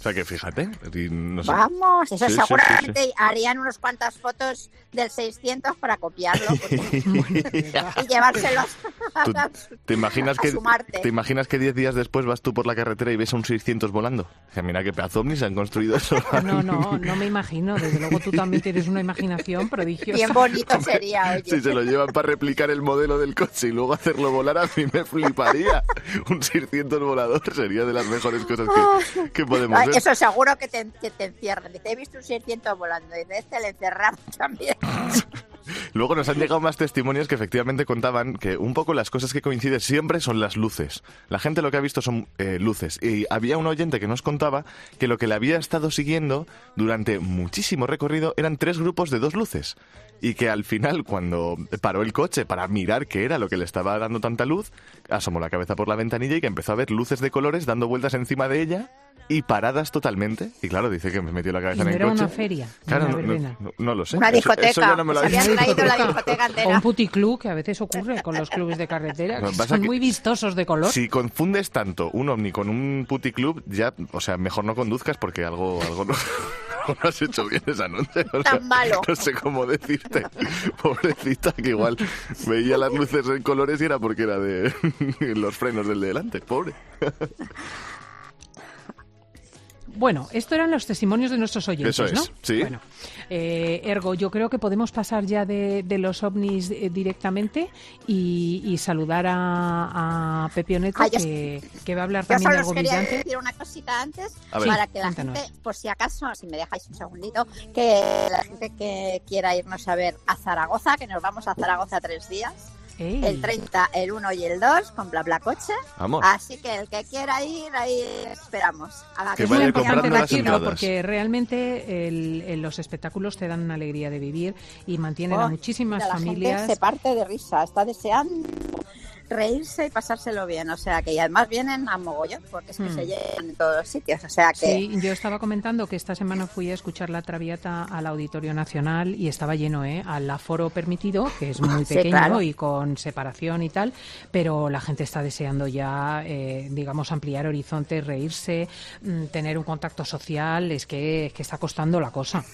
O sea que fíjate. No sé. Vamos, eso sí, seguramente sí, sí, sí. harían unas cuantas fotos del seiscientos para copiarlo porque... y llevárselos a, ¿Tú, ¿Te imaginas a que sumarte. te imaginas que diez días después vas tú por la carretera y ves a un seiscientos volando? O sea, mira qué pedazo ovnis han construido eso. No, no, no me imagino. Desde luego tú también tienes una imaginación prodigiosa. Bien bonito sería, oye. Si se lo llevan para replicar el modelo del coche y luego hacerlo volar, a mí me fliparía. Un seiscientos volador sería de las mejores cosas que, que podemos ver. Eso seguro que te, que te encierran. Dice, he visto un seiscientos volando. Dice, este le encerramos también. Luego nos han llegado más testimonios que efectivamente contaban que un poco las cosas que coinciden siempre son las luces. La gente lo que ha visto son eh, luces. Y había un oyente que nos contaba que lo que le había estado siguiendo durante muchísimo recorrido eran tres grupos de dos luces. Y que al final, cuando paró el coche para mirar qué era lo que le estaba dando tanta luz, asomó la cabeza por la ventanilla y que empezó a ver luces de colores dando vueltas encima de ella y paradas totalmente. Y claro, dice que me metió la cabeza ¿Y no en el era coche. una feria? Claro, Una no, no, verbena. no, no lo sé. Una discoteca. Eso, eso ya no me lo Se había habían traído la discoteca entera. O un puticlub, que a veces ocurre con los clubes de carretera, Lo que que pasa son que muy vistosos de color. Si confundes tanto un ovni con un puticlub, ya, o sea, mejor no conduzcas porque algo, algo no, no has hecho bien esa noche. O sea, Tan malo. No sé cómo decirte. Pobrecita, que igual veía las luces en colores y era porque era de los frenos del de delante. Pobre. Bueno, esto eran los testimonios de nuestros oyentes, Eso es, ¿no? sí. Bueno, eh, ergo, yo creo que podemos pasar ya de, de los ovnis eh, directamente y, y saludar a, a Pepe Oneto, Ah, yo- que, que va a hablar Yo también de solo algo os quería brillante. decir una cosita antes A ver. para Sí, que la cuéntanos. gente, por si acaso, si me dejáis un segundito, que la gente que quiera irnos a ver a Zaragoza, que nos vamos a Zaragoza tres días, Ey. el treinta, el uno y el dos, con bla bla coche. Vamos. Así que el que quiera ir, ahí esperamos. A Que Es vaya muy importante comprando las decirlo entradas. porque realmente el- el- los espectáculos te dan una alegría de vivir y mantienen a Oh, muchísimas la familias. gente se parte de risa, está deseando reírse y pasárselo bien, o sea que y además vienen a mogollón porque es que Hmm. se llenan en todos los sitios, o sea que Sí, yo estaba comentando que esta semana fui a escuchar La Traviata al Auditorio Nacional y estaba lleno, ¿eh? Al aforo permitido, que es muy Sí, pequeño claro. y con separación y tal, pero la gente está deseando ya, eh, digamos, ampliar horizontes, reírse, mm, tener un contacto social, es que, es que está costando la cosa.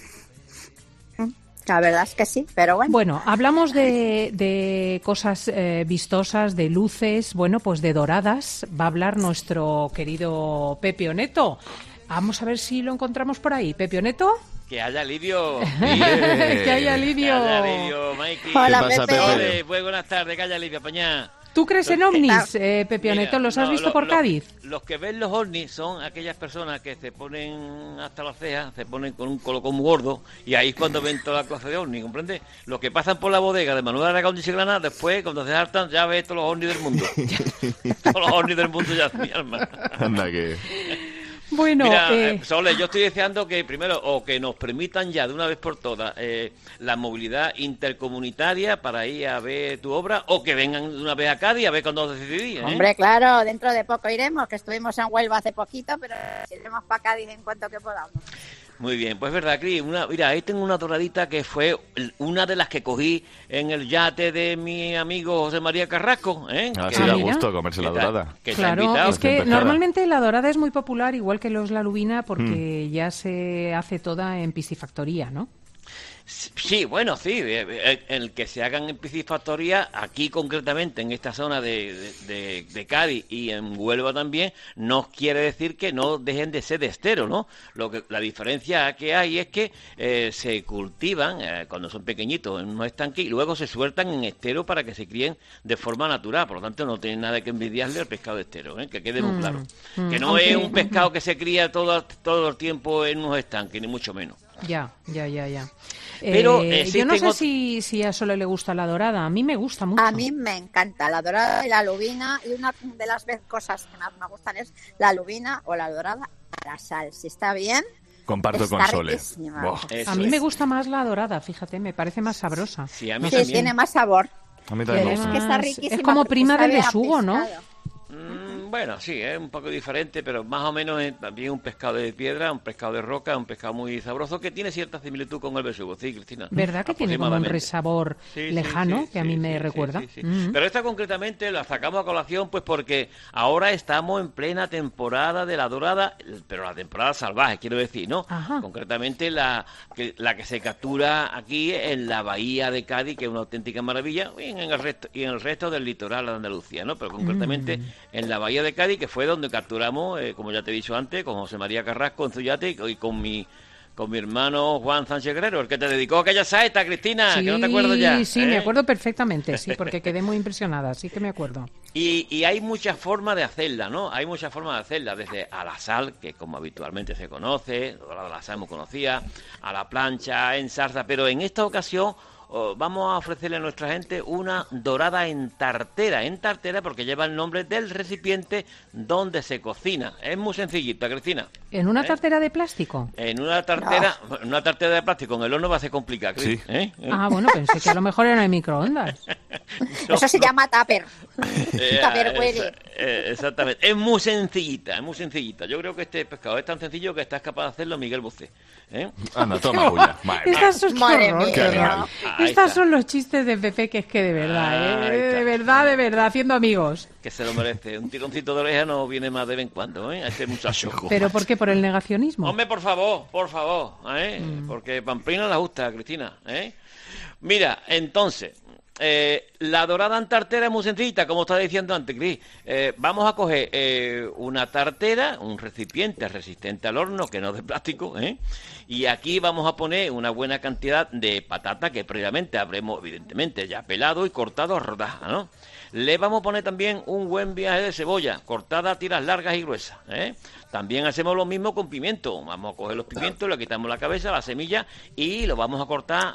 la verdad es que sí, pero bueno. Bueno, hablamos de, de cosas eh, vistosas, de luces, bueno, pues de doradas. Va a hablar nuestro querido Pepe Oneto. Vamos a ver si lo encontramos por ahí. Pepe Oneto. Que haya alivio. Que haya alivio. Que haya alivio, Mikey. Hola, ¿Qué pasa, Pepe? Pepe? Ole, pues buenas tardes, que haya alivio, pañá. ¿Tú crees en ovnis, eh, Pepe Oneto? Mira, ¿Los has no, visto lo- por lo- Cádiz? Los que ven los ovnis son aquellas personas que se ponen hasta las cejas, se ponen con un colocón muy gordo, y ahí es cuando ven toda la clase de ovnis, ¿comprendes? Los que pasan por la bodega de Manuel Aragón y Chiclana, después, cuando se hartan, ya ves todos los ovnis del mundo. Todos los ovnis del mundo ya, mi alma. Anda que... Bueno, Mira, eh, eh, Sole, yo estoy deseando que primero, o que nos permitan ya de una vez por todas eh, la movilidad intercomunitaria para ir a ver tu obra, o que vengan de una vez a Cádiz a ver cuándo decidí. ¿eh? Hombre, claro, dentro de poco iremos, que estuvimos en Huelva hace poquito, pero iremos para Cádiz en cuanto que podamos. Muy bien, pues es verdad, Cris. Una, mira, ahí tengo una doradita que fue una de las que cogí en el yate de mi amigo José María Carrasco. ¿eh? Ah, Que- sí, da mira. gusto comerse la que está- dorada. que está claro, invitado. es que Recién pescada. normalmente la dorada es muy popular, igual que los la lubina, porque Mm. ya se hace toda en piscifactoría, ¿no? Sí, bueno, sí, eh, eh, el que se hagan en piscifactoría, aquí concretamente en esta zona de, de, de- de Cádiz y en Huelva también, no quiere decir que no dejen de ser de estero, ¿no? Lo que la diferencia que hay es que eh, se cultivan eh, cuando son pequeñitos en unos estanques y luego se sueltan en estero para que se críen de forma natural, por lo tanto no tiene nada que envidiarle al pescado de estero, ¿eh? Que quede muy Mm, claro. mm, Que no aunque- es un pescado que se cría todo, todo el tiempo en unos estanques, ni mucho menos. Ya, ya, ya, ya. Pero, Eh, eh, yo no sé existen ot- si, si a Sole le gusta la dorada. A mí me gusta mucho. A mí me encanta la dorada y la lubina, y una de las ve- cosas que más me gustan es la lubina o la dorada a la sal. Si está bien, Comparto está con Sole. riquísima. Buah. Eso A mí es. me gusta más la dorada, fíjate, me parece más sabrosa. Sí, a mí Sí, también. tiene más sabor. A mí Y también me además, gusta. que está riquísima es como porque prima del sabe a besugo, ¿no? pescado. Mm, Bueno, sí, es un poco diferente, pero más o menos es también un pescado de piedra, un pescado de roca, un pescado muy sabroso que tiene cierta similitud con el besugo, ¿sí, Cristina? ¿Verdad que tiene como un resabor sí, lejano sí, sí, que a mí sí, me sí, recuerda? sí, sí, sí. Mm. Pero esta concretamente la sacamos a colación pues porque ahora estamos en plena temporada de la dorada, pero la temporada salvaje, quiero decir, ¿no? Ajá. Concretamente la que, la que se captura aquí en la bahía de Cádiz, que es una auténtica maravilla, y en el resto, y en el resto del litoral de Andalucía, ¿no? Pero concretamente mm. en la bahía de Cádiz, que fue donde capturamos, eh, como ya te he dicho antes, con José María Carrasco en su yate y con mi con mi hermano Juan Sánchez Guerrero, el que te dedicó aquella saeta, Cristina, Sí, que no te acuerdas ya. Sí, sí, ¿eh? me acuerdo perfectamente, sí, porque quedé muy impresionada, sí que me acuerdo. Y, y hay muchas formas de hacerla, ¿no? Hay muchas formas de hacerla, desde a la sal, que como habitualmente se conoce, a la sal muy conocida, a la plancha, en salsa, pero en esta ocasión oh, vamos a ofrecerle a nuestra gente una dorada en tartera, en tartera porque lleva el nombre del recipiente donde se cocina. Es muy sencillita, Cristina. ¿En una ¿Eh? tartera de plástico? En una tartera, no. en una tartera de plástico, en el horno va a ser complicado, Cris. Sí. ¿Eh? ¿Eh? Ah, bueno, pensé que a lo mejor era en microondas. No, Eso se no. llama tupper. Eh, Tupperware. Eh, exactamente. Es muy sencillita, es muy sencillita. Yo creo que este pescado es tan sencillo que estás capaz de hacerlo Miguel Bosé. ¿Eh? Anda, toma, Julia. Estas son, Madre horror, mía. horror. Estas son los chistes de Pepe, que es que de verdad, ¿eh? de verdad, de verdad, haciendo amigos. Que se lo merece. Un tironcito de oreja no viene más de vez en cuando, ¿eh? A este muchacho. ¿Pero por qué? ¿Por el negacionismo? Hombre, por favor, por favor, ¿eh? Mm. Porque Pamplina la gusta, Cristina, ¿eh? Mira, entonces, eh, la dorada en tartera es muy sencillita, como estaba diciendo antes, Cris. Eh, vamos a coger eh, una tartera, un recipiente resistente al horno, que no es de plástico, ¿eh? Y aquí vamos a poner una buena cantidad de patata que previamente habremos, evidentemente, ya pelado y cortado a rodajas, ¿no? Le vamos a poner también un buen viaje de cebolla, cortada a tiras largas y gruesas, ¿eh? También hacemos lo mismo con pimiento. Vamos a coger los pimientos, le quitamos la cabeza, la semilla y lo vamos a cortar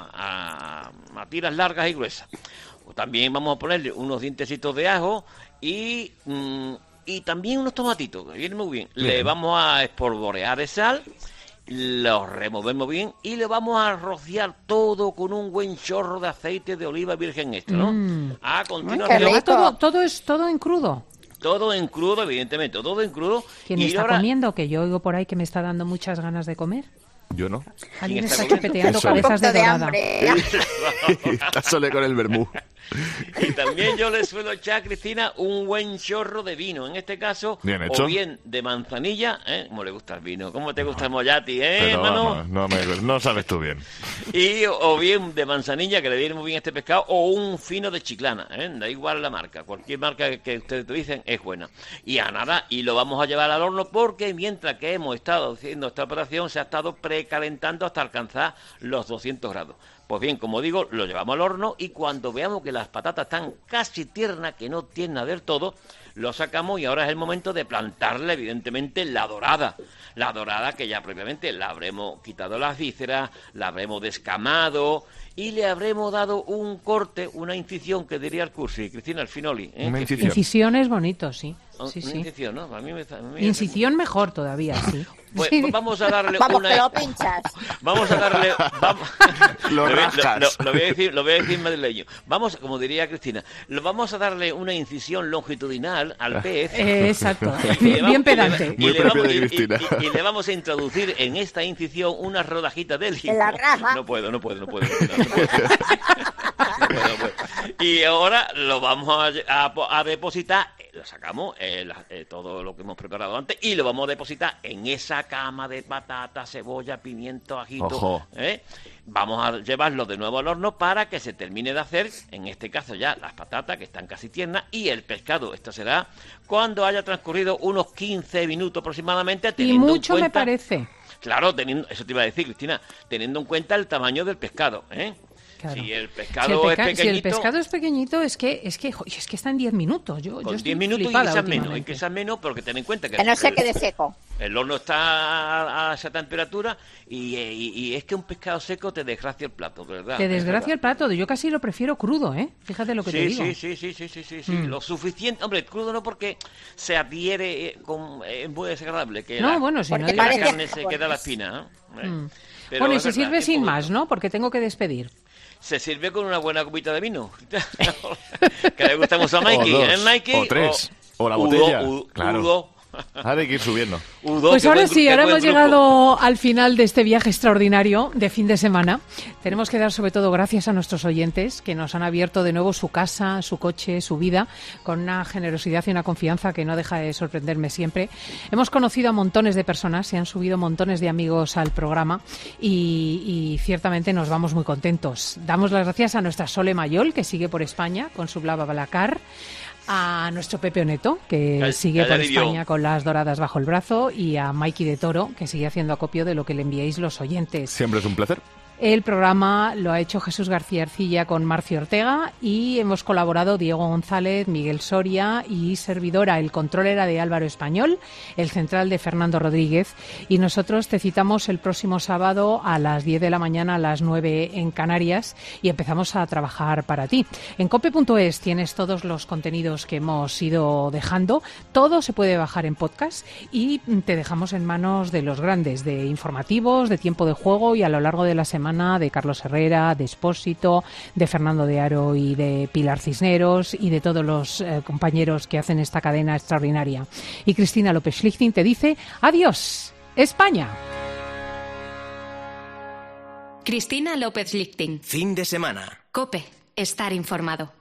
a, a, a tiras largas y gruesas. También vamos a ponerle unos dientecitos de ajo y, mm, y también unos tomatitos, que viene muy bien. bien. Le vamos a espolvorear de sal, lo removemos bien y le vamos a rociar todo con un buen chorro de aceite de oliva virgen extra, ¿no? Mm. A continuación... ¿Todo, todo es todo en crudo? Todo en crudo, evidentemente, todo en crudo. ¿Quién y está ahora... comiendo? Que yo oigo por ahí que me está dando muchas ganas de comer. Yo no. Alguien está, está chupeteando cabezas de, de dorada. Está sole con el vermú. Y también yo le suelo echar a Cristina un buen chorro de vino, en este caso, bien hecho. O bien de manzanilla, ¿eh? ¿Cómo le gusta el vino? ¿Cómo te gusta el mollati, eh, Pero hermano? Vamos, no, me, no sabes tú bien. Y o bien de manzanilla, que le viene muy bien este pescado, o un fino de chiclana, ¿eh? Da igual la marca, cualquier marca que, que ustedes te dicen es buena. Y a nada, y lo vamos a llevar al horno porque mientras que hemos estado haciendo esta operación se ha estado precalentando hasta alcanzar los doscientos grados. Pues bien, como digo, lo llevamos al horno y cuando veamos que las patatas están casi tiernas, que no tiernas del todo, lo sacamos y ahora es el momento de plantarle, evidentemente, la dorada. La dorada que ya previamente la habremos quitado las vísceras, la habremos descamado y le habremos dado un corte, una incisión, que diría el cursi, Cristina, el finoli. ¿eh? Una incisión. Incisión es bonito, sí. sí, una sí. incisión, ¿no? A mí me, a mí incisión me... mejor todavía, sí. Pues, pues vamos a darle vamos, una... que lo pinchas. Vamos a darle... Vamos... lo, lo, rascas. Lo, lo, lo, voy a decir, lo voy a decir madrileño. Vamos, como diría Cristina, lo vamos a darle una incisión longitudinal al pez. Eh, exacto. Bien, bien pedante. Y le, y, le vamos, y, y, y, y le vamos a introducir en esta incisión unas rodajitas del en la raja. No puedo, no puedo, no puedo. No, no puedo. No puedo, no puedo. Y ahora lo vamos a, a, a depositar, lo sacamos, eh, la, eh, todo lo que hemos preparado antes, y lo vamos a depositar en esa cama de patata, cebolla, pimiento, ajito. ¿eh? Vamos a llevarlo de nuevo al horno para que se termine de hacer, en este caso ya las patatas, que están casi tiernas, y el pescado. Esto será cuando haya transcurrido unos quince minutos aproximadamente. Y mucho en cuenta, me parece. Claro, teniendo, eso te iba a decir, Cristina, teniendo en cuenta el tamaño del pescado, ¿eh? Claro. Si el pescado si el peca- es pequeñito... Si el pescado es pequeñito, es que es que, es que está en diez minutos. Yo, con yo diez minutos y quizás menos, y quizás menos, porque ten en cuenta que... Que no se el, quede seco. El horno está a esa temperatura y, y, y es que un pescado seco te desgracia el plato, ¿verdad? Te desgracia el plato. Yo casi lo prefiero crudo, ¿eh? Fíjate lo que sí, te digo. Sí, sí, sí, sí, sí, sí, sí. Mm. Lo suficiente... Hombre, crudo no porque se adhiere, eh, con, es muy desagradable. Que no, la, bueno, si no... Que la carne se queda la espina, ¿eh? Mm. Pero bueno, y se verdad, sirve sin poquito. más, ¿no? Porque tengo que despedir. Se sirve con una buena copita de vino. Que le gusta mucho a Mikey, o ¿eh, Mikey? O tres. O la Udo, botella. Udo, claro. Udo. Ahora hay que ir subiendo. Udo, Pues qué ahora buen gru- sí, qué ahora buen hemos grupo. llegado al final de este viaje extraordinario de fin de semana. Tenemos que dar sobre todo gracias a nuestros oyentes que nos han abierto de nuevo su casa, su coche, su vida, con una generosidad y una confianza que no deja de sorprenderme siempre. Hemos conocido a montones de personas, se han subido montones de amigos al programa y, y ciertamente nos vamos muy contentos. Damos las gracias a nuestra Sole Mayol, que sigue por España con su Blava Balacar, a nuestro Pepe Oneto, que Cal- sigue por Caladirio. España con las doradas bajo el brazo, y a Mikey de Toro, que sigue haciendo acopio de lo que le enviéis los oyentes. Siempre es un placer. El programa lo ha hecho Jesús García Arcilla con Marcio Ortega y hemos colaborado Diego González, Miguel Soria y servidora. El control era de Álvaro Español, el central de Fernando Rodríguez, y nosotros te citamos el próximo sábado a las diez de la mañana, a las nueve en Canarias, y empezamos a trabajar para ti. En cope punto es tienes todos los contenidos que hemos ido dejando. Todo se puede bajar en podcast y te dejamos en manos de los grandes, de informativos, de tiempo de juego, y a lo largo de la semana de Carlos Herrera, de Expósito, de Fernando de Aro y de Pilar Cisneros y de todos los eh, compañeros que hacen esta cadena extraordinaria. Y Cristina López Schlichting te dice adiós, España. Cristina López Lichting. Fin de semana. COPE. Estar informado.